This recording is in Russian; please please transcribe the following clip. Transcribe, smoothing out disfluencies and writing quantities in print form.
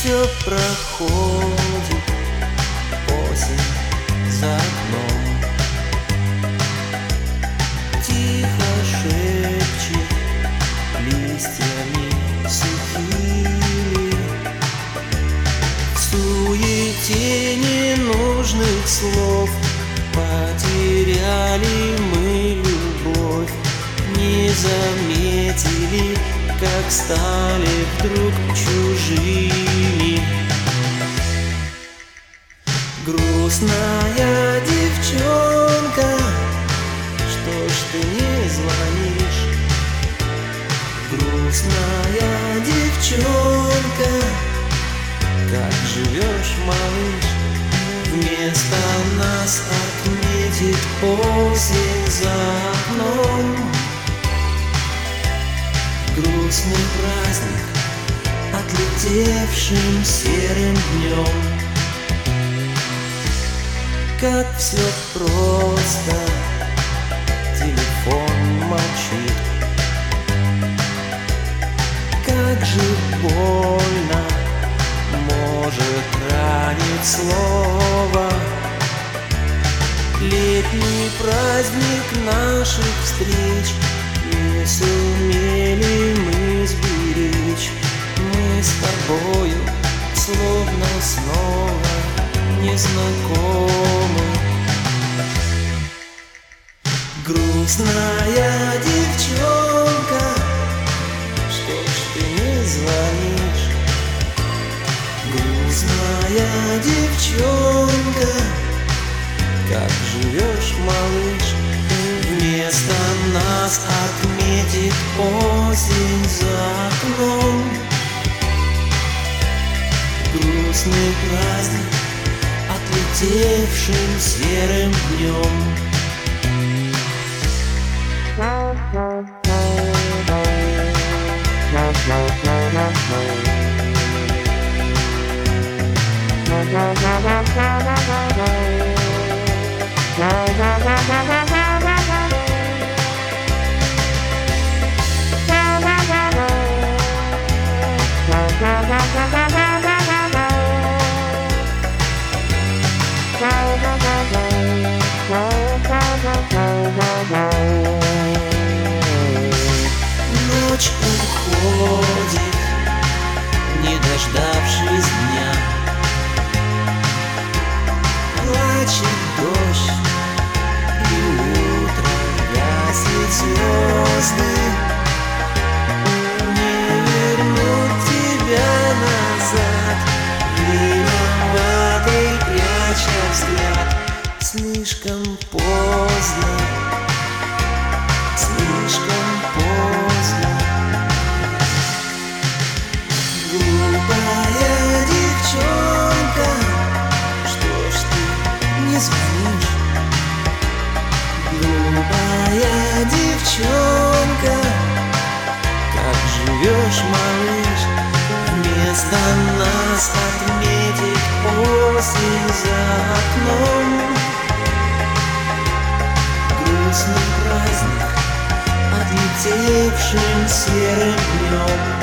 Все проходит, осень за окном. Тихо шепчет листьями сухими. В суете ненужных слов потеряли мы любовь. Не заметили, как стали вдруг чужими. Грустная девчонка, что ж ты не звонишь? Грустная девчонка, как живешь, малыш? Вместо нас отметит осень за окном. Грустный праздник отлетевшим серым днем. Как все просто, телефон молчит. Как же больно может ранить слово. Летний праздник наших встреч не сумели мы сберечь. Мы с тобою словно снова незнакомы. Грустная девчонка, что ж ты не звонишь? Грустная девчонка, как живешь, малыш? Вместо нас отметит осень за окном. Грустный праздник отлетевшим серым днем. Ночь уходит, не дождавшись дня. Плачет дождь, и утро гаснет звезды. Не вернуть тебя назад, виноватый пряча взгляд. Слишком поздно, слишком поздно. Глупая девчонка, что ж ты не звонишь? Глупая девчонка, как живешь, малыш? Вместо нас отметит осень за окном. Грустный праздник отлетевшим серым днем.